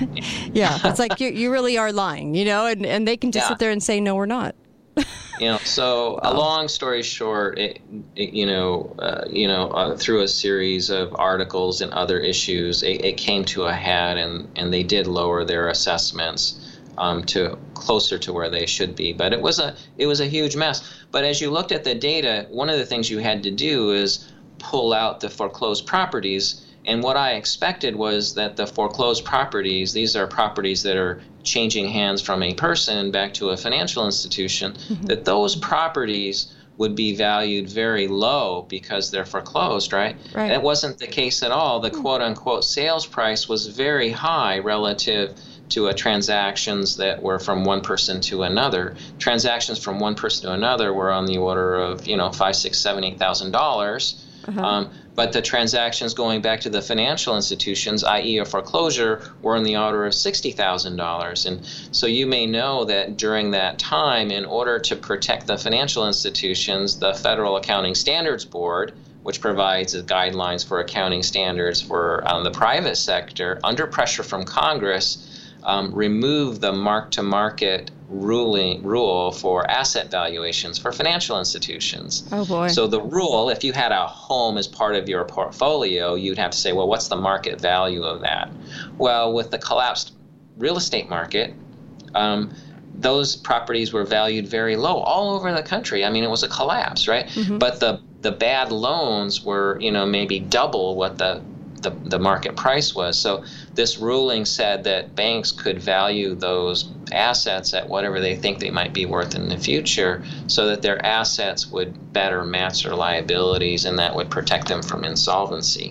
Yeah, it's like you you really are lying, you know, and, and they can just yeah. sit there and say, no, we're not. You know, so wow. a long story short, it, it, you know, uh, you know, uh, through a series of articles and other issues, it, it came to a head, and, and they did lower their assessments um, to closer to where they should be. But it was a it was a huge mess. But as you looked at the data, one of the things you had to do is pull out the foreclosed properties. And what I expected was that the foreclosed properties, these are properties that are changing hands from a person back to a financial institution, mm-hmm. that those properties would be valued very low because they're foreclosed, right? Right. That wasn't the case at all. The quote-unquote sales price was very high relative to a transactions that were from one person to another. Transactions from one person to another were on the order of, you know, five, six, seven, eight thousand dollars. Uh-huh. Um, but the transactions going back to the financial institutions, that is a foreclosure, were in the order of sixty thousand dollars. And so you may know that during that time, in order to protect the financial institutions, the Federal Accounting Standards Board, which provides the guidelines for accounting standards for um, the private sector, under pressure from Congress, um, removed the mark-to-market ruling rule for asset valuations for financial institutions. Oh boy. So the rule, if you had a home as part of your portfolio, you'd have to say, well, what's the market value of that? Well, with the collapsed real estate market, um, those properties were valued very low all over the country. I mean, it was a collapse, right? Mm-hmm. But the the bad loans were, you know, maybe double what the The, the market price was. So this ruling said that banks could value those assets at whatever they think they might be worth in the future, so that their assets would better match their liabilities, and that would protect them from insolvency.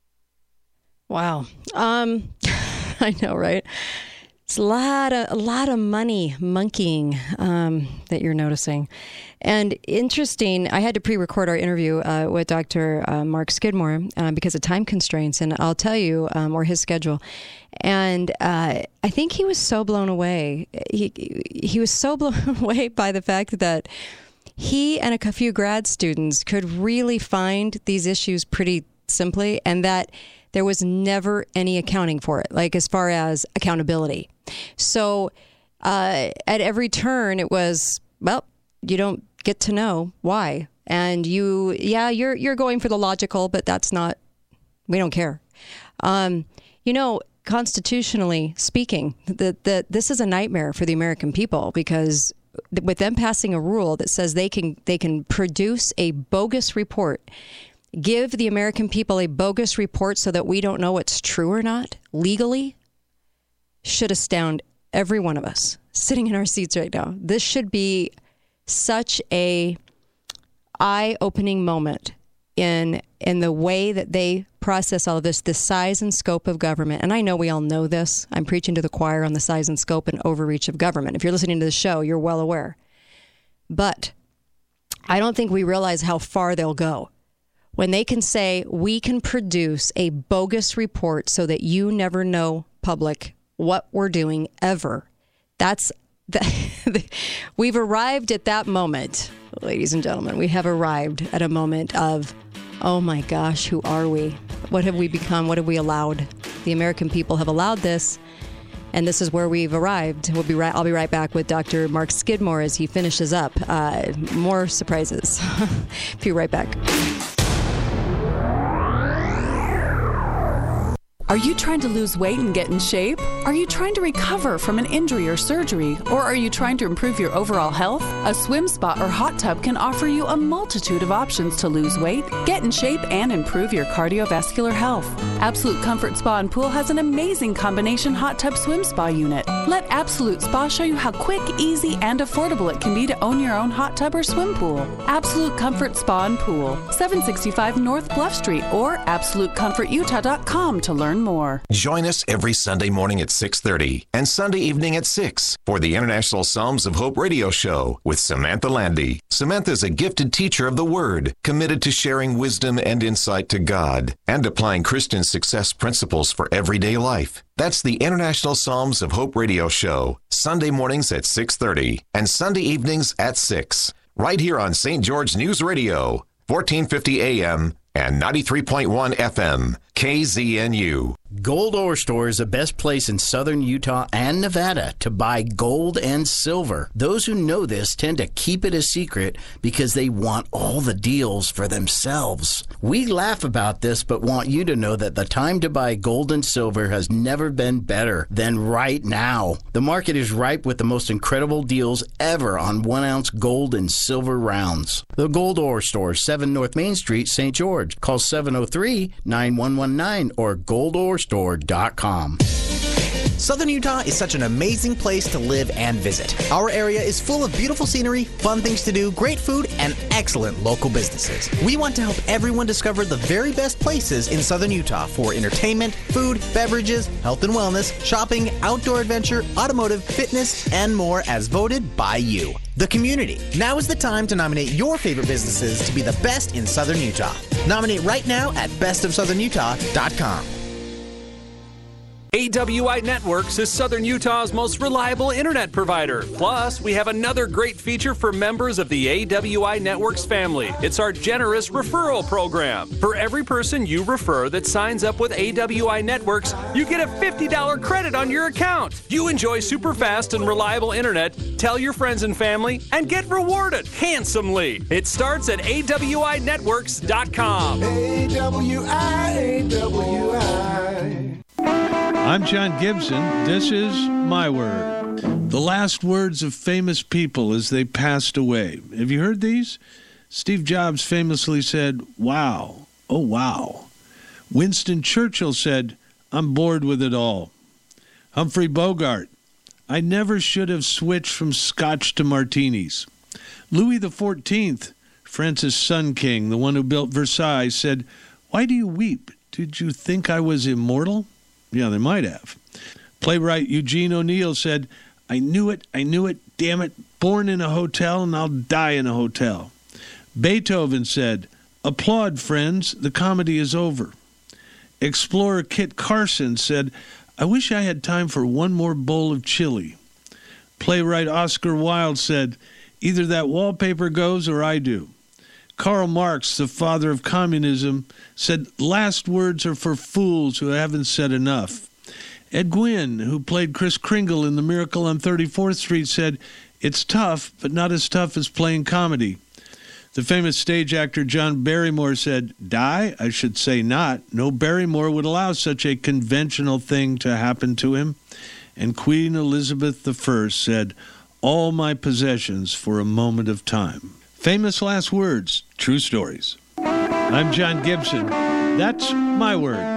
Wow. Um, I know, right? It's a lot of, a lot of money monkeying um, that you're noticing. And interesting, I had to pre-record our interview uh, with Doctor Uh, Mark Skidmore uh, because of time constraints, and I'll tell you, um, or his schedule. And uh, I think he was so blown away. He he was so blown away by the fact that he and a few grad students could really find these issues pretty simply, and that there was never any accounting for it, like as far as accountability. So uh, at every turn, it was, well, you don't get to know why. And you, yeah, you're you're going for the logical, but that's not, we don't care. Um, you know, constitutionally speaking, the, the, this is a nightmare for the American people, because with them passing a rule that says they can they can produce a bogus report, give the American people a bogus report so that we don't know what's true or not, legally, should astound every one of us sitting in our seats right now. This should be such a eye-opening moment in in the way that they process all of this, the size and scope of government. And I know we all know this. I'm preaching to the choir on the size and scope and overreach of government. If you're listening to the show, you're well aware. But I don't think we realize how far they'll go when they can say, we can produce a bogus report so that you never know, public, what we're doing ever. That's the, we've arrived at that moment, ladies and gentlemen. We have arrived at a moment of, oh my gosh, who are we? What have we become? What have we allowed? The American people have allowed this, and this is where we've arrived. We'll be right. I'll be right back with Doctor Mark Skidmore as he finishes up. Uh, more surprises. Be right back. Are you trying to lose weight and get in shape? Are you trying to recover from an injury or surgery? Or are you trying to improve your overall health? A swim spa or hot tub can offer you a multitude of options to lose weight, get in shape, and improve your cardiovascular health. Absolute Comfort Spa and Pool has an amazing combination hot tub swim spa unit. Let Absolute Spa show you how quick, easy, and affordable it can be to own your own hot tub or swim pool. Absolute Comfort Spa and Pool, seven sixty-five North Bluff Street, or absolute comfort utah dot com to learn more. Join us every Sunday morning at six thirty and Sunday evening at six for the International Psalms of Hope radio show with Samantha Landy. Samantha is a gifted teacher of the Word, committed to sharing wisdom and insight to God and applying Christian success principles for everyday life. That's the International Psalms of Hope radio show, Sunday mornings at six thirty and Sunday evenings at six, right here on Saint George News Radio, fourteen fifty A M and ninety-three point one F M, K Z N U. Gold Ore Store is the best place in southern Utah and Nevada to buy gold and silver. Those who know this tend to keep it a secret because they want all the deals for themselves. We laugh about this, but want you to know that the time to buy gold and silver has never been better than right now. The market is ripe with the most incredible deals ever on one ounce gold and silver rounds. The Gold Ore Store, seven North Main Street, Saint George. Call seven oh three, nine one one nine or gold ore store dot com. Southern Utah is such an amazing place to live and visit. Our area is full of beautiful scenery, fun things to do, great food, and excellent local businesses. We want to help everyone discover the very best places in Southern Utah for entertainment, food, beverages, health and wellness, shopping, outdoor adventure, automotive, fitness, and more as voted by you, the community. Now is the time to nominate your favorite businesses to be the best in Southern Utah. Nominate right now at best of southern utah dot com. A W I Networks is Southern Utah's most reliable internet provider. Plus, we have another great feature for members of the A W I Networks family. It's our generous referral program. For every person you refer that signs up with A W I Networks, you get a fifty dollars credit on your account. You enjoy super fast and reliable internet, tell your friends and family, and get rewarded handsomely. It starts at A W I networks dot com. A W I, A W I. I'm John Gibson. This is My Word. The last words of famous people as they passed away. Have you heard these? Steve Jobs famously said, wow, oh wow. Winston Churchill said, I'm bored with it all. Humphrey Bogart, I never should have switched from scotch to martinis. Louis the fourteenth, France's Sun King, the one who built Versailles, said, why do you weep? Did you think I was immortal? Yeah, they might have. Playwright Eugene O'Neill said, I knew it, I knew it, damn it, born in a hotel and I'll die in a hotel. Beethoven said, applaud, friends, the comedy is over. Explorer Kit Carson said, I wish I had time for one more bowl of chili. Playwright Oscar Wilde said, either that wallpaper goes or I do. Karl Marx, the father of communism, said, last words are for fools who haven't said enough. Ed Gwynn, who played Kris Kringle in The Miracle on thirty-fourth Street, said, it's tough, but not as tough as playing comedy. The famous stage actor John Barrymore said, die? I should say not. No Barrymore would allow such a conventional thing to happen to him. And Queen Elizabeth the First said, all my possessions for a moment of time. Famous last words, true stories. I'm John Gibson. That's My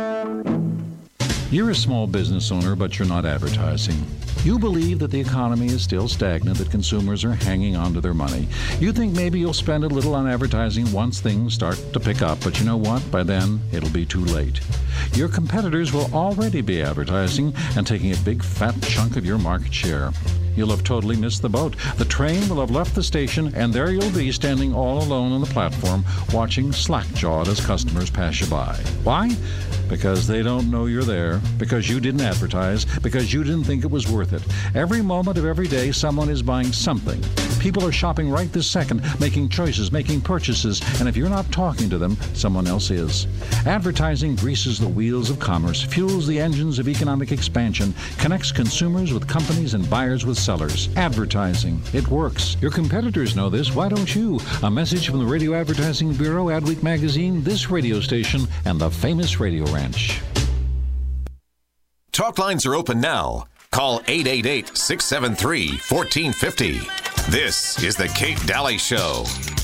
Word. You're a small business owner, but you're not advertising. You believe that the economy is still stagnant, that consumers are hanging on to their money. You think maybe you'll spend a little on advertising once things start to pick up, but you know what? By then, it'll be too late. Your competitors will already be advertising and taking a big fat chunk of your market share. You'll have totally missed the boat. The train will have left the station, and there you'll be standing all alone on the platform, watching slack-jawed as customers pass you by. Why? Because they don't know you're there, because you didn't advertise, because you didn't think it was worth it. Every moment of every day, someone is buying something. People are shopping right this second, making choices, making purchases, and if you're not talking to them, someone else is. Advertising greases the wheels of commerce, fuels the engines of economic expansion, connects consumers with companies and buyers with sellers. Advertising. It works. Your competitors know this. Why don't you? A message from the Radio Advertising Bureau, Adweek Magazine, this radio station, and the famous Radio Ranch. Talk lines are open now. Call eight eight eight, six seven three, one four five zero. This is the Kate Daly Show.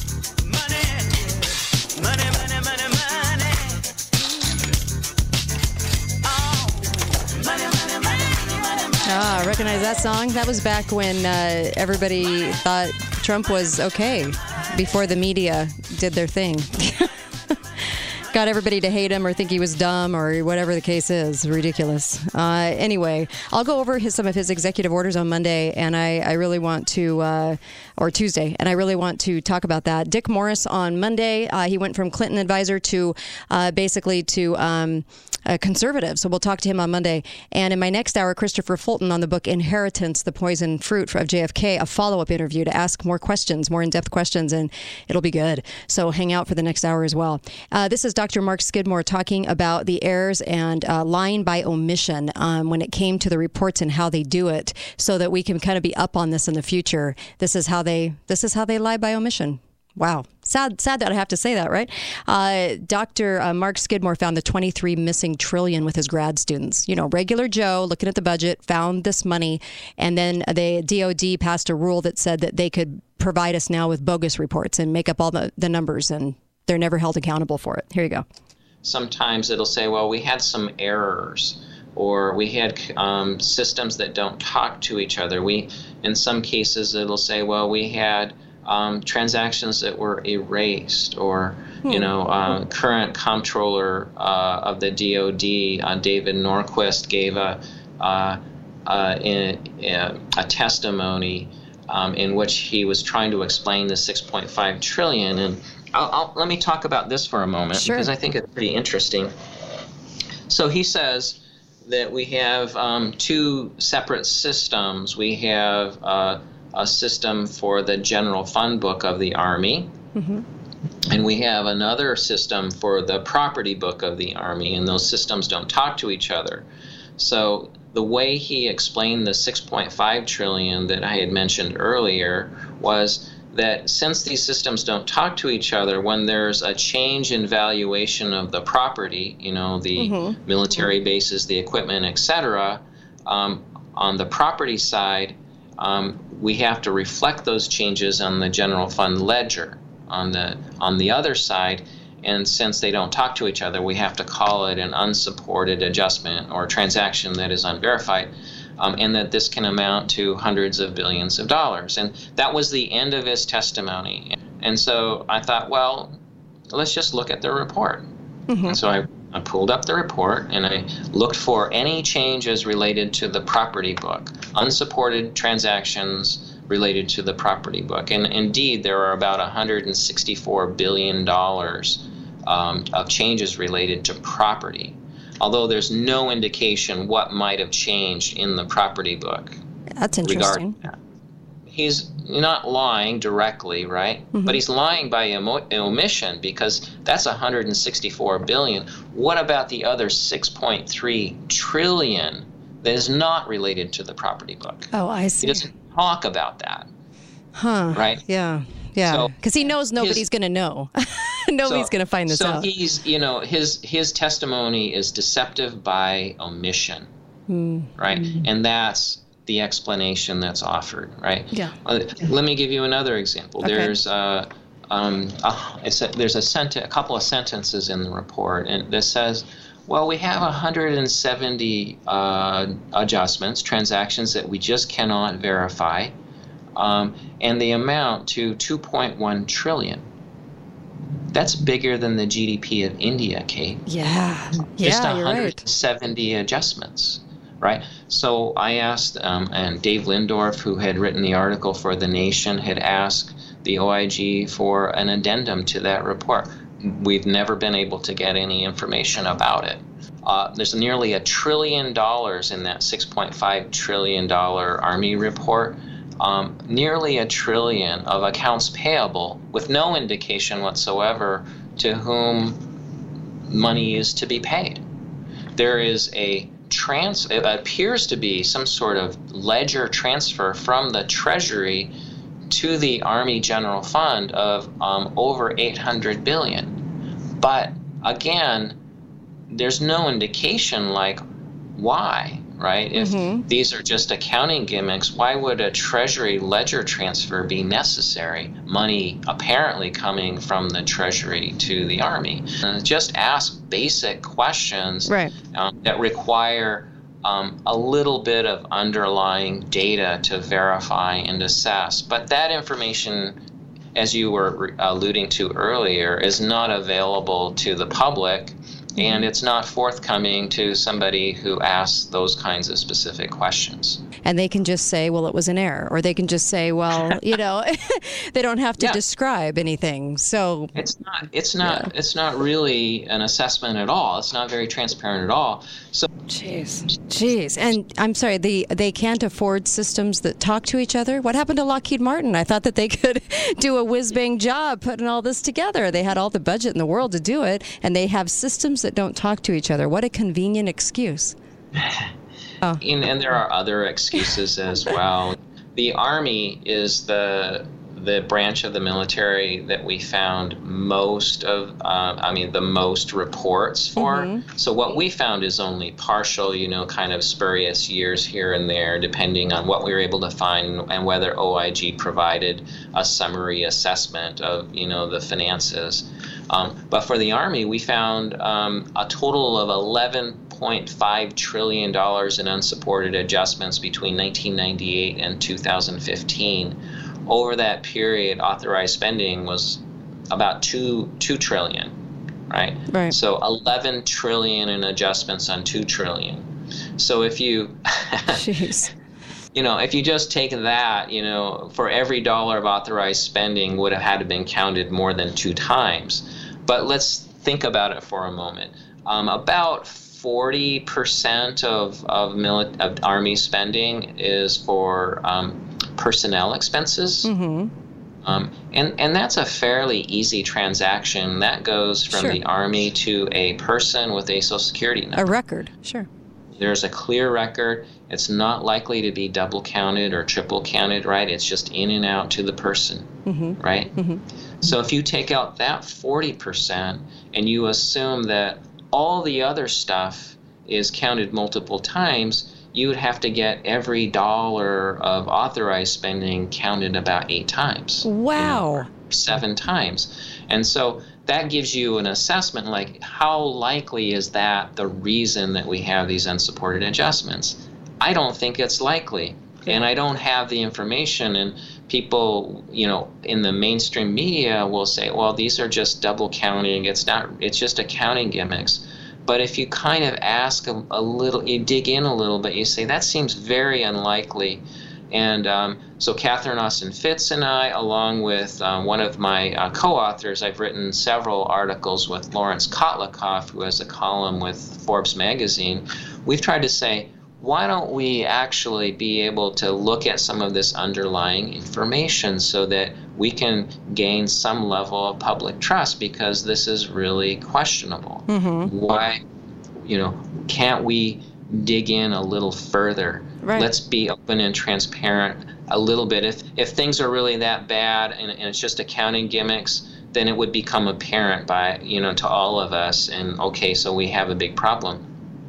Ah, recognize that song? That was back when uh, everybody thought Trump was okay, before the media did their thing. Got everybody to hate him or think he was dumb or whatever the case is. Ridiculous. Uh, anyway, I'll go over his, some of his executive orders on Monday, and I, I really want to, uh, or Tuesday, and I really want to talk about that. Dick Morris on Monday, uh, he went from Clinton advisor to uh, basically to um, a conservative. So we'll talk to him on Monday. And in my next hour, Christopher Fulton on the book Inheritance, the Poison Fruit of J F K, a follow-up interview to ask more questions, more in-depth questions, and it'll be good. So hang out for the next hour as well. Uh, this is Doctor Doctor Mark Skidmore talking about the errors and uh, lying by omission um, when it came to the reports and how they do it, so that we can kind of be up on this in the future. This is how they. This is how they lie by omission. Wow. Sad sad that I have to say that, right? Uh, Doctor Uh, Mark Skidmore found the twenty-three missing trillion with his grad students. You know, regular Joe looking at the budget, found this money, and then the D O D passed a rule that said that they could provide us now with bogus reports and make up all the, the numbers, and they're never held accountable for it. Here you go. Sometimes it'll say, well, we had some errors, or we had um, systems that don't talk to each other. We, in some cases, it'll say, well, we had Um, transactions that were erased, or, you know, uh, current comptroller uh, of the D O D, uh, David Norquist, gave a uh, uh, in, in a testimony um, in which he was trying to explain the six point five trillion. And I'll, I'll, let me talk about this for a moment, sure, because I think it's pretty interesting. So he says that we have um, two separate systems. We have uh, a system for the general fund book of the Army, mm-hmm. and we have another system for the property book of the Army, and those systems don't talk to each other. So the way he explained the six point five trillion that I had mentioned earlier was that since these systems don't talk to each other, when there's a change in valuation of the property, you know, the mm-hmm. military bases, the equipment, et cetera, um, on the property side, um, we have to reflect those changes on the general fund ledger. On the on the other side, and since they don't talk to each other, we have to call it an unsupported adjustment or transaction that is unverified, um, and that this can amount to hundreds of billions of dollars. And that was the end of his testimony. And so I thought, well, let's just look at the report. Mm-hmm. And so I, I pulled up the report, and I looked for any changes related to the property book, unsupported transactions related to the property book. And indeed, there are about one hundred sixty-four billion dollars um, of changes related to property, although there's no indication what might have changed in the property book. That's interesting. That. He's not lying directly, right? Mm-hmm. But he's lying by emo- omission, because that's one hundred sixty-four billion dollars. What about the other six point three trillion dollars that is not related to the property book? Oh, I see. He doesn't talk about that. Huh. Right? Yeah. Yeah. Because So he knows nobody's going to know. Nobody's so, going to find this so out. So he's, you know, his his testimony is deceptive by omission, mm. right? Mm. And that's the explanation that's offered, right? Yeah. Uh, let me give you another example. Okay. There's uh, um, uh, it's a, there's a, sent- a couple of sentences in the report, and that says, well, we have one hundred seventy uh, adjustments, transactions that we just cannot verify, um, and they amount to two point one trillion. That's bigger than the G D P of India, Kate. Yeah, Just yeah, you're one hundred seventy right. adjustments, right? So I asked, um, and Dave Lindorf, who had written the article for The Nation, had asked the O I G for an addendum to that report. We've never been able to get any information about it. Uh, there's nearly a trillion dollars in that six point five trillion dollars Army report. Um, nearly a trillion of accounts payable with no indication whatsoever to whom money is to be paid. There is a trans, it appears to be some sort of ledger transfer from the Treasury to the Army General Fund of um, over eight hundred billion dollars. But again, there's no indication like why. Right? If mm-hmm. these are just accounting gimmicks, why would a Treasury ledger transfer be necessary? Money apparently coming from the Treasury to the Army. Uh, just ask basic questions right. um, that require um, a little bit of underlying data to verify and assess. But that information, as you were alluding to earlier, is not available to the public. And it's not forthcoming to somebody who asks those kinds of specific questions. And they can just say, well, it was an error. Or they can just say, well, you know, they don't have to yeah. describe anything. So it's not it's not yeah. it's not really an assessment at all. It's not very transparent at all. So Jeez, jeez, and I'm sorry, the they can't afford systems that talk to each other. What happened to Lockheed Martin? I thought that they could do a whiz-bang job putting all this together. They had all the budget in the world to do it, and they have systems that don't talk to each other. What a convenient excuse. Oh. And, and there are other excuses as well. The Army is the the branch of the military that we found most of, uh, I mean, the most reports for. Mm-hmm. So what we found is only partial, you know, kind of spurious years here and there, depending on what we were able to find and whether O I G provided a summary assessment of, you know, the finances. Um, but for the Army, we found um, a total of eleven point five trillion dollars in unsupported adjustments between nineteen ninety-eight and two thousand fifteen. Over that period, authorized spending was about two two trillion, right? Right. So eleven trillion in adjustments on two trillion. So if you, Jeez. you know, if you just take that, you know, for every dollar of authorized spending would have had to been counted more than two times. But let's think about it for a moment. Um, about forty percent of of, mili- of Army spending is for um, personnel expenses. Mm-hmm. Um, and, and that's a fairly easy transaction. That goes from Sure. the Army to a person with a Social Security number. A record, sure. There's a clear record. It's not likely to be double counted or triple counted, right? It's just in and out to the person, Mm-hmm. right? Mm-hmm. So if you take out that forty percent and you assume that all the other stuff is counted multiple times, you would have to get every dollar of authorized spending counted about eight times. Wow. You know, seven times. And so that gives you an assessment like how likely is that the reason that we have these unsupported adjustments? I don't think it's likely. And I don't have the information, and people, you know, in the mainstream media will say, well, these are just double counting. It's not, it's just accounting gimmicks. But if you kind of ask a, a little, you dig in a little bit, you say, that seems very unlikely. And um, so Catherine Austin Fitts and I, along with uh, one of my uh, co-authors, I've written several articles with Lawrence Kotlikoff, who has a column with Forbes magazine. We've tried to say, why don't we actually be able to look at some of this underlying information so that we can gain some level of public trust, because this is really questionable. Mm-hmm. Why, you know, can't we dig in a little further? Right. Let's be open and transparent a little bit. If if things are really that bad and, and it's just accounting gimmicks, then it would become apparent by, you know, to all of us, and okay, so we have a big problem.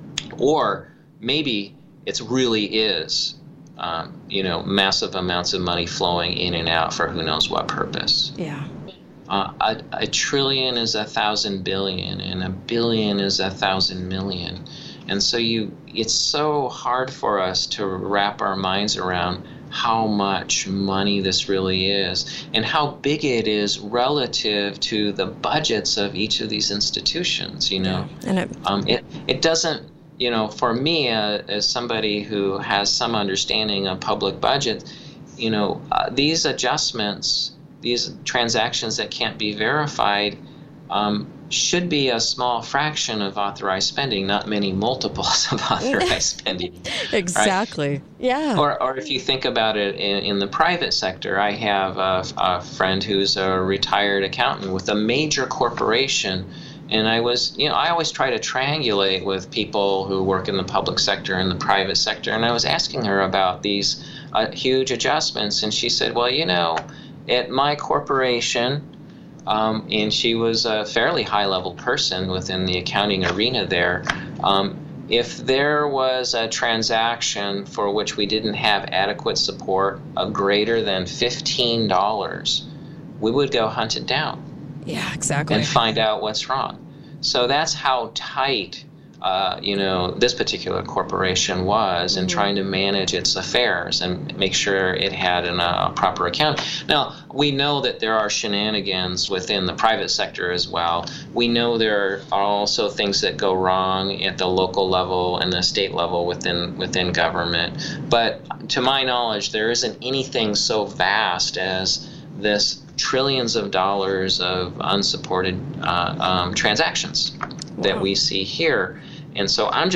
Or maybe it really is, um, you know, massive amounts of money flowing in and out for who knows what purpose. Yeah. Uh, a, a trillion is a thousand billion, and a billion is a thousand million. And so you, it's so hard for us to wrap our minds around how much money this really is and how big it is relative to the budgets of each of these institutions, you know. Yeah. And it, um, it, it doesn't, you know, for me, uh, as somebody who has some understanding of public budget, you know, uh, these adjustments, these transactions that can't be verified, um, should be a small fraction of authorized spending, not many multiples of authorized spending. Exactly. Right? Yeah. Or, or if you think about it in, in the private sector, I have a, a friend who's a retired accountant with a major corporation. And I was, you know, I always try to triangulate with people who work in the public sector and the private sector. And I was asking her about these uh, huge adjustments. And she said, well, you know, at my corporation, um, and she was a fairly high-level person within the accounting arena there, um, if there was a transaction for which we didn't have adequate support of greater than fifteen dollars, we would go hunt it down. Yeah, exactly. And find out what's wrong. So that's how tight, uh, you know, this particular corporation was in Mm-hmm. trying to manage its affairs and make sure it had an, uh, a proper account. Now, we know that there are shenanigans within the private sector as well. We know there are also things that go wrong at the local level and the state level within within government. But to my knowledge, there isn't anything so vast as this trillions of dollars of unsupported uh, um, transactions that we see here. And so I'm just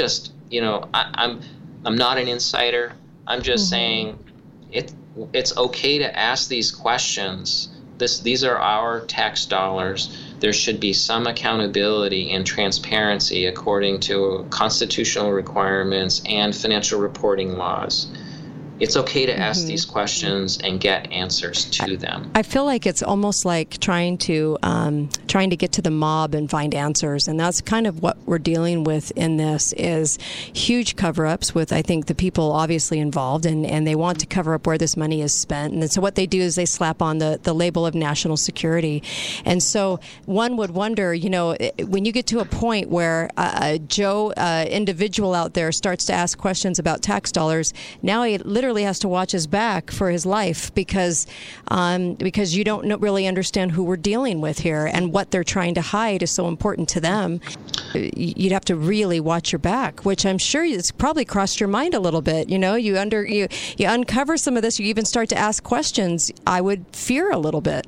you know, I, I'm I'm not an insider. I'm just mm-hmm. saying it it's okay to ask these questions. This these are our tax dollars. There should be some accountability and transparency according to constitutional requirements and financial reporting laws. It's okay to ask mm-hmm. these questions and get answers to them. I feel like it's almost like trying to um, trying to get to the mob and find answers, and that's kind of what we're dealing with in this is huge cover-ups with, I think, the people obviously involved, and, and they want to cover up where this money is spent. And so what they do is they slap on the, the label of national security. And so one would wonder, you know, when you get to a point where uh, Joe, uh, individual out there, starts to ask questions about tax dollars, now he literally has to watch his back for his life because um, because you don't know, really understand who we're dealing with here, and what they're trying to hide is so important to them. You'd have to really watch your back, which I'm sure it's probably crossed your mind a little bit. You know, you under you you uncover some of this, you even start to ask questions. I would fear a little bit.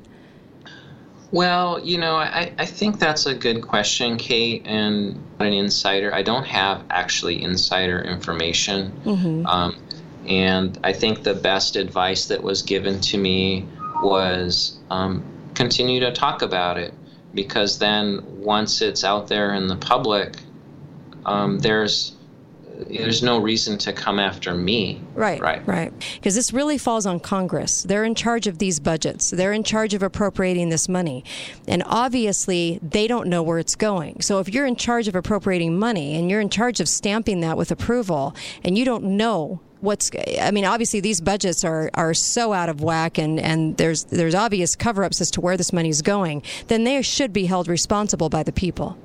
Well, you know, I, I think that's a good question, Kate, and an insider. I don't have actually insider information. Mm-hmm. Um, And I think the best advice that was given to me was um, continue to talk about it, because then once it's out there in the public, um, there's there's no reason to come after me. Right, right, right. Because this really falls on Congress. They're in charge of these budgets. They're in charge of appropriating this money. And obviously, they don't know where it's going. So if you're in charge of appropriating money and you're in charge of stamping that with approval, and you don't know what's, I mean, obviously these budgets are, are so out of whack, and, and there's there's obvious cover-ups as to where this money is going, then they should be held responsible by the people.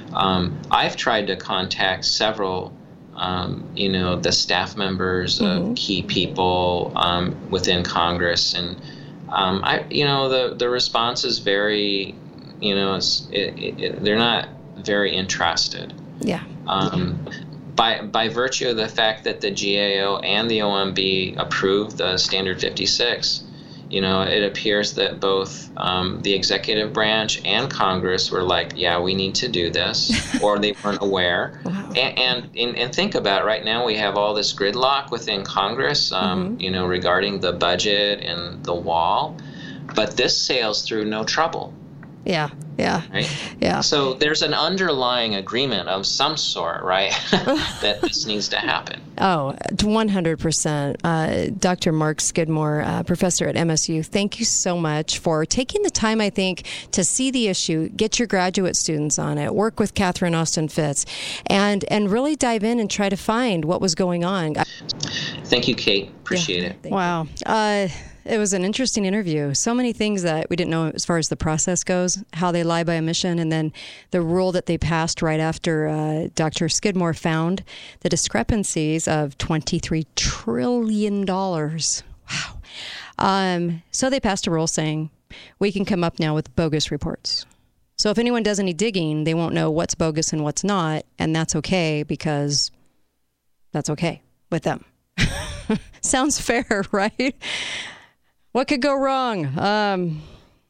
Um, I've tried to contact several, um, you know, the staff members mm-hmm. of key people um, within Congress, and um, I, you know, the the response is very, you know, it's, it, it, they're not very interested. Yeah. Um, By, by virtue of the fact that the G A O and the O M B approved the Standard fifty-six, you know, it appears that both um, the executive branch and Congress were like, yeah, we need to do this, or they weren't aware. Wow. And, and, and, and think about it, right now we have all this gridlock within Congress, um, mm-hmm. you know, regarding the budget and the wall, but this sails through no trouble. Yeah, yeah, right? Yeah. So there's an underlying agreement of some sort, right, that this needs to happen. Oh, one hundred percent. Uh, Doctor Mark Skidmore, uh, professor at M S U, thank you so much for taking the time, I think, to see the issue, get your graduate students on it, work with Catherine Austin Fitts, and, and really dive in and try to find what was going on. Thank you, Kate. Appreciate yeah, it. Wow. Uh, It was an interesting interview. So many things that we didn't know as far as the process goes, how they lie by omission, and then the rule that they passed right after uh, Doctor Skidmore found the discrepancies of twenty-three trillion dollars. Wow. Um, so they passed a rule saying we can come up now with bogus reports. So if anyone does any digging, they won't know what's bogus and what's not, and that's okay because that's okay with them. Sounds fair, right? What could go wrong? Um,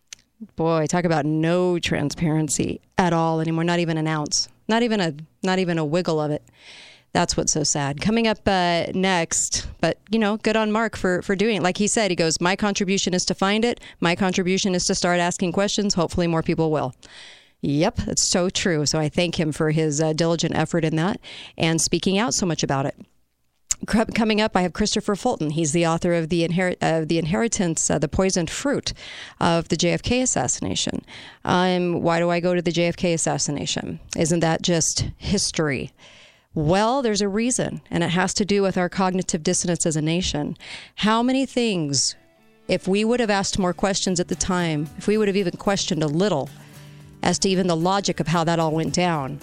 boy, talk about no transparency at all anymore. Not even an ounce. Not even a not even a wiggle of it. That's what's so sad. Coming up uh, next, but, you know, good on Mark for, for doing it. Like he said, he goes, my contribution is to find it. My contribution is to start asking questions. Hopefully more people will. Yep, that's so true. So I thank him for his uh, diligent effort in that and speaking out so much about it. Coming up, I have Christopher Fulton. He's the author of The, Inher- uh, the Inheritance, uh, The Poisoned Fruit of the J F K Assassination. Um, why do I go to the J F K assassination? Isn't that just history? Well, there's a reason, and it has to do with our cognitive dissonance as a nation. How many things, if we would have asked more questions at the time, if we would have even questioned a little as to even the logic of how that all went down,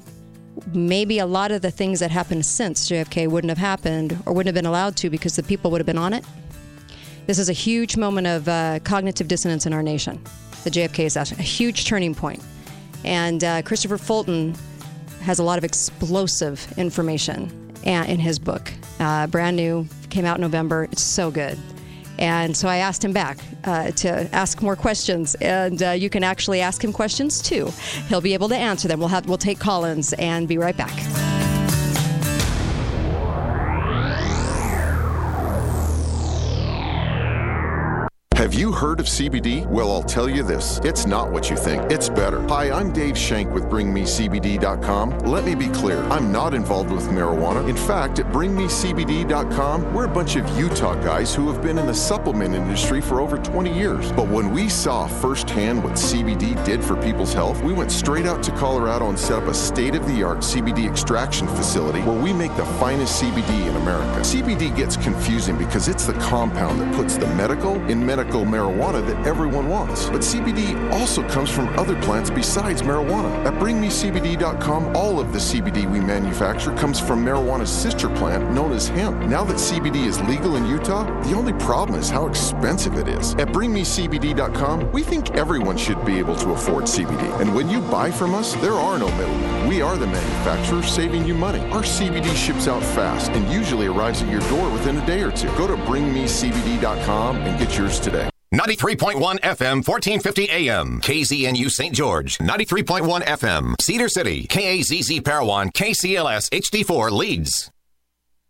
maybe a lot of the things that happened since J F K wouldn't have happened or wouldn't have been allowed to because the people would have been on it. This is a huge moment of uh, cognitive dissonance in our nation, the J F K assassination, a huge turning point. And uh, Christopher Fulton has a lot of explosive information in his book. Uh, brand new, came out in November. It's so good. And so I asked him back uh, to ask more questions, and uh, you can actually ask him questions too. He'll be able to answer them. We'll have we'll take call-ins and be right back. Have you heard of C B D? Well, I'll tell you this. It's not what you think. It's better. Hi, I'm Dave Shank with bring me C B D dot com. Let me be clear. I'm not involved with marijuana. In fact, at bring me C B D dot com, we're a bunch of Utah guys who have been in the supplement industry for over twenty years. But when we saw firsthand what C B D did for people's health, we went straight out to Colorado and set up a state-of-the-art C B D extraction facility where we make the finest C B D in America. C B D gets confusing because it's the compound that puts the medical in medical marijuana that everyone wants. But C B D also comes from other plants besides marijuana. At bring me C B D dot com, all of the C B D we manufacture comes from marijuana's sister plant known as hemp. Now that C B D is legal in Utah, the only problem is how expensive it is. At bring me C B D dot com, we think everyone should be able to afford C B D. And when you buy from us, there are no middlemen. We are the manufacturer saving you money. Our C B D ships out fast and usually arrives at your door within a day or two. Go to bring me C B D dot com and get yours today. ninety-three point one F M, fourteen fifty A M, K Z N U Saint George, ninety-three point one F M, Cedar City, K A Z Z Parowan, K C L S H D four Leeds.